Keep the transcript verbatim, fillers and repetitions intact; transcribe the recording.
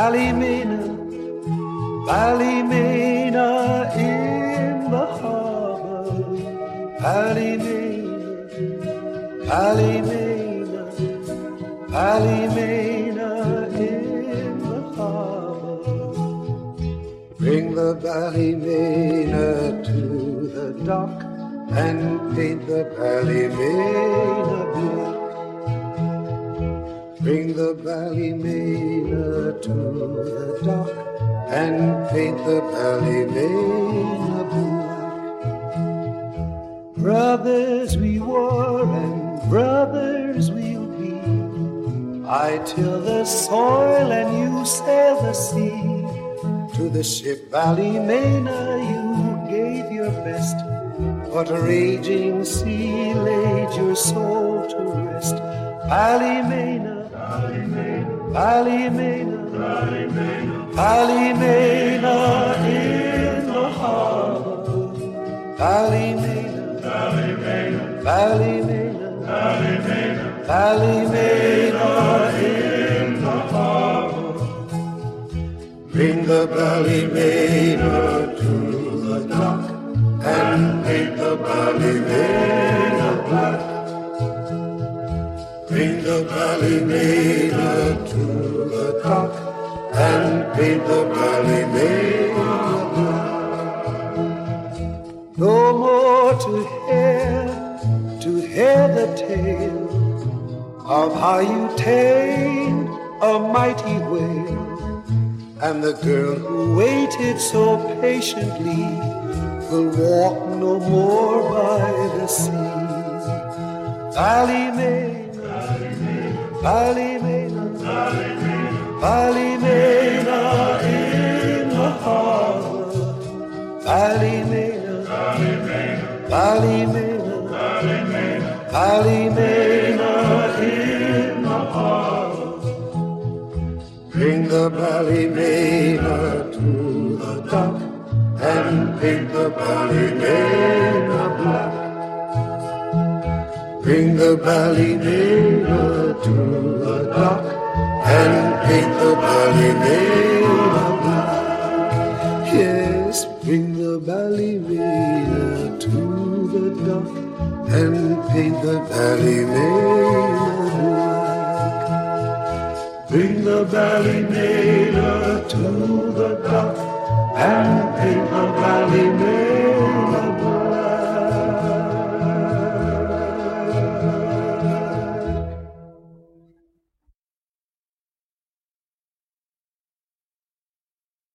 Ballymena, Ballymena in the harbor. Ballymena, Ballymena, Ballymena in the harbor. Bring the Ballymena to the dock and paint the Ballymena black. Bring the Ballymena to the dock and paint the Ballymena black. Brothers we were and brothers we'll be. I till the soil and you sail the sea. To the ship Ballymena you gave your best, but a raging sea laid your soul to rest. Ballymena, Ballymena, Ballymena in the harbor. Ballymena, Ballymena, Ballymena in the harbor. Bring the Ballymena to the dock and paint the Ballymena black. Bring the Ballymena to the dock and paint the Ballymena black. No more to hear, to hear the tale of how you tamed a mighty whale, and the girl who waited so patiently will walk no more by the sea. Ballymena, Ballymena, Ballymena in the harbor. Ballymena, Ballymena, Ballymena in the harbor. Bring the Ballymena to the dock and paint the Ballymena black. Bring the Ballymena to the dock and paint the Ballymena black. Yes, bring the Ballymena to the dock and paint the Ballymena black. Bring the Ballymena to the dock